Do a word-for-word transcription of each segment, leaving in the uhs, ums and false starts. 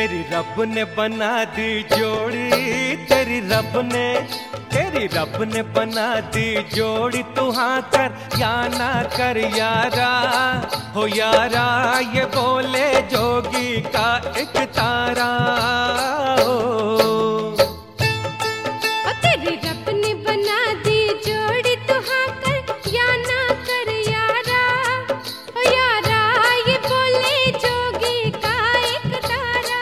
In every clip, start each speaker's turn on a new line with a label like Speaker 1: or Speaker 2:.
Speaker 1: तेरी रब ने बना दी जोड़ी, तेरी रब ने तेरी रब ने बना दी जोड़ी। तू हाँ कर या ना कर यारा, हो यारा ये बोले जोगी का एक तारा। हो
Speaker 2: तेरी रब ने बना दी जोड़ी, तू हाँ कर या ना कर यारा, हो यारा ये बोले जोगी का एक तारा।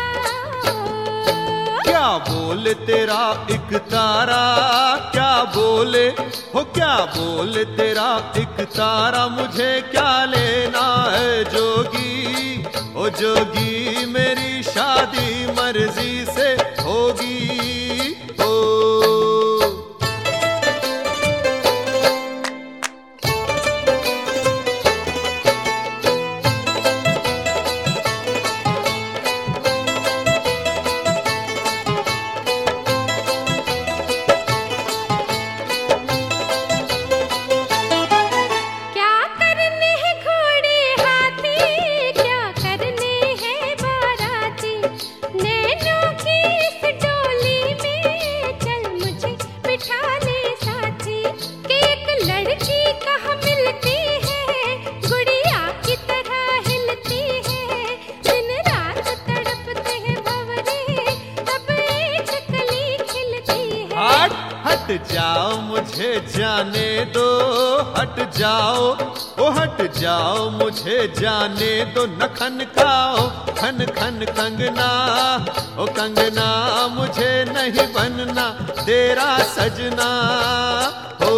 Speaker 3: क्या बोले तेरा एक तारा, क्या बोले हो क्या बोले तेरा एक तारा। मुझे क्या लेना है जोगी, ओ जोगी मेरी शादी मर्जी से होगी। ओ हट जाओ मुझे जाने दो, हट जाओ ओ हट जाओ मुझे जाने दो। न खन खाओ खन खन कंगना, ओ कंगना मुझे नहीं बनना तेरा सजना। हो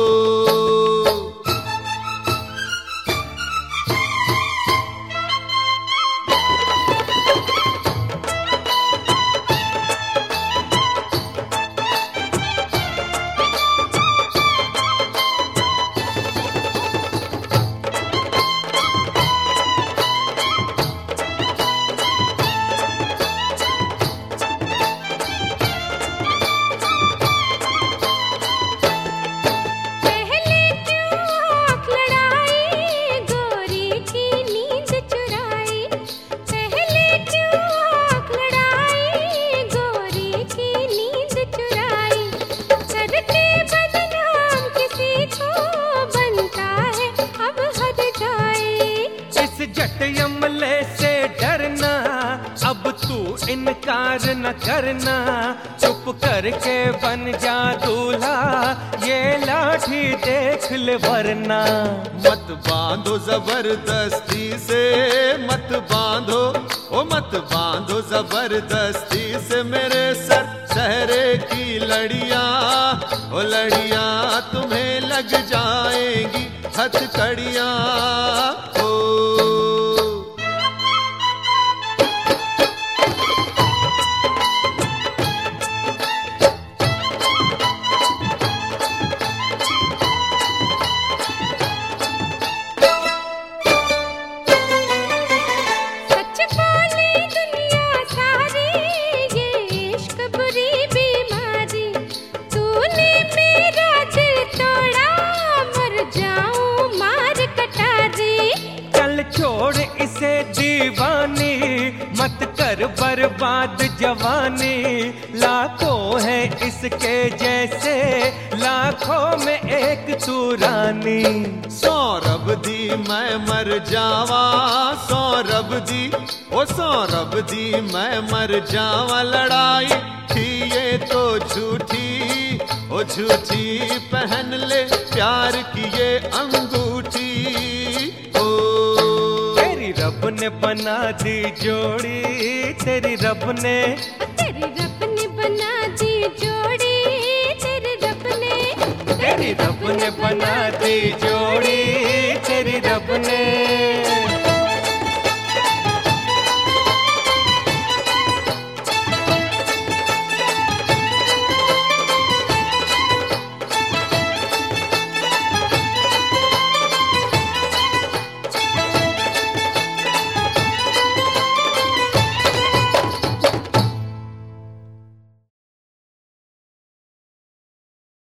Speaker 1: यमले से डरना, अब तू इनकार न करना। चुप करके बन जा दूल्हा, ये लाठी देख ले वरना।
Speaker 3: मत बांधो जबरदस्ती से, मत बांधो ओ मत बांधो जबरदस्ती से मेरे सर सहरे की लड़ियां। ओ लड़ियां तुम्हें लग जाएंगी हथकड़ियां। ओ
Speaker 1: इसे दीवानी मत कर बर्बाद जवानी। लाखों है इसके जैसे, लाखों में एक तू रानी।
Speaker 3: सौरभ दी मैं मर जावा, सौरभ दी ओ सौरभ दी मैं मर जावा। लड़ाई थी ये तो झूठी, ओ झूठी पहन ले प्यार की ये अंगूठी।
Speaker 1: रब ने बना दी जोड़ी, तेरी रब ने
Speaker 2: तेरी रब ने बना दी जोड़ी, तेरी रब ने
Speaker 1: तेरी रब ने बना दी जोड़ी, तेरी रब ने।